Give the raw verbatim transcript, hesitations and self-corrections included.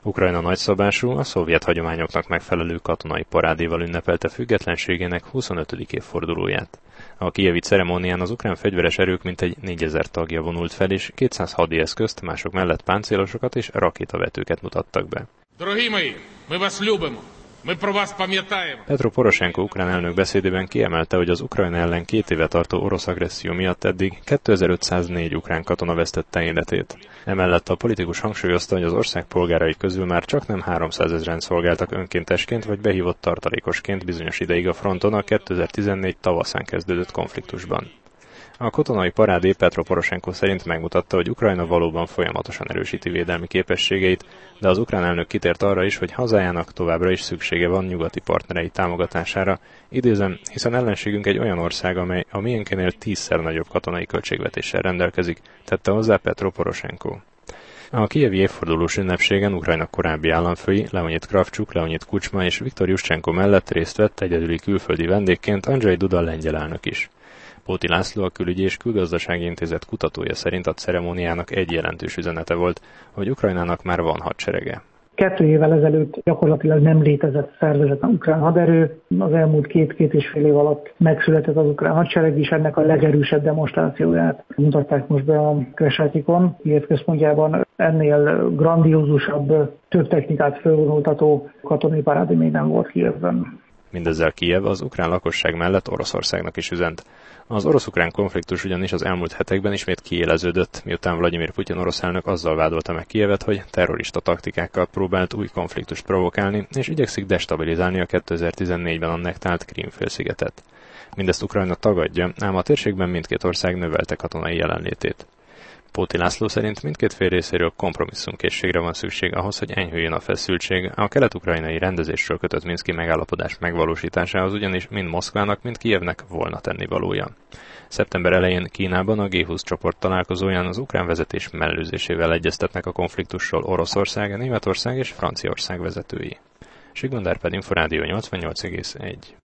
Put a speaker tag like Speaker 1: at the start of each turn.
Speaker 1: Ukrajna nagyszabású, a szovjet hagyományoknak megfelelő katonai parádéval ünnepelte függetlenségének huszonötödik évfordulóját. A kijevi ceremónián az ukrán fegyveres erők mintegy négyezer tagja vonult fel, és kétszáz hadi eszközt, mások mellett páncélosokat és rakétavetőket mutattak be. Petro Poroshenko ukrán elnök beszédében kiemelte, hogy az Ukrajna ellen két éve tartó orosz agresszió miatt eddig kétezer-ötszáznégy ukrán katona vesztette életét. Emellett a politikus hangsúlyozta, hogy az ország polgárai közül már csaknem háromszázezren szolgáltak önkéntesként vagy behívott tartalékosként bizonyos ideig a fronton a kétezer-tizennégy tavaszán kezdődött konfliktusban. A katonai parádé Petro Poroshenko szerint megmutatta, hogy Ukrajna valóban folyamatosan erősíti védelmi képességeit, de az ukrán elnök kitért arra is, hogy hazájának továbbra is szüksége van nyugati partnerei támogatására, idézem, hiszen ellenségünk egy olyan ország, amely a miénkénél tízszer nagyobb katonai költségvetéssel rendelkezik, tette hozzá Petro Poroshenko. A kijevi évfordulós ünnepségen Ukrajna korábbi államfői Leonid Kravcsuk, Leonid Kucsma és Viktor Juszcsenko mellett részt vett egyedüli külföldi vendégként Andrzej Duda lengyel elnök is. Bóti László, a Külügyi és Külgazdasági Intézet kutatója szerint a ceremóniának egy jelentős üzenete volt, hogy Ukrajnának már van hadserege.
Speaker 2: Kettő évvel ezelőtt gyakorlatilag nem létezett szervezetlen ukrán haderő. Az elmúlt két-két és fél év alatt megszületett az ukrán hadsereg is, ennek a legerősebb demonstrációját mutatták most be a Kresletikon, Kijev központjában. Ennél grandiózusabb, több technikát felvonultató katonai parádé még nem volt Kijevben.
Speaker 1: Mindezzel Kijev az ukrán lakosság mellett Oroszországnak is üzent. Az orosz-ukrán konfliktus ugyanis az elmúlt hetekben ismét kiéleződött, miután Vladimir Putyin orosz elnök azzal vádolta meg Kijevet, hogy terrorista taktikákkal próbált új konfliktust provokálni, és igyekszik destabilizálni a kétezer-tizennégyben annektált Krím-félszigetet. Mindezt Ukrajna tagadja, ám a térségben mindkét ország növelte katonai jelenlétét. Bóti László szerint mindkét fél részéről kompromisszumkészségre van szükség ahhoz, hogy enyhüljön a feszültség. A kelet-ukrajnai rendezésről kötött minszki megállapodás megvalósításához ugyanis mind Moszkvának, mind Kijevnek volna tennivalója. Szeptember elején Kínában a gé húsz csoport találkozóján az ukrán vezetés mellőzésével egyeztetnek a konfliktusról Oroszország, Németország és Franciaország vezetői. Sigmund Árpád, Inforádió nyolcvannyolc egész egy.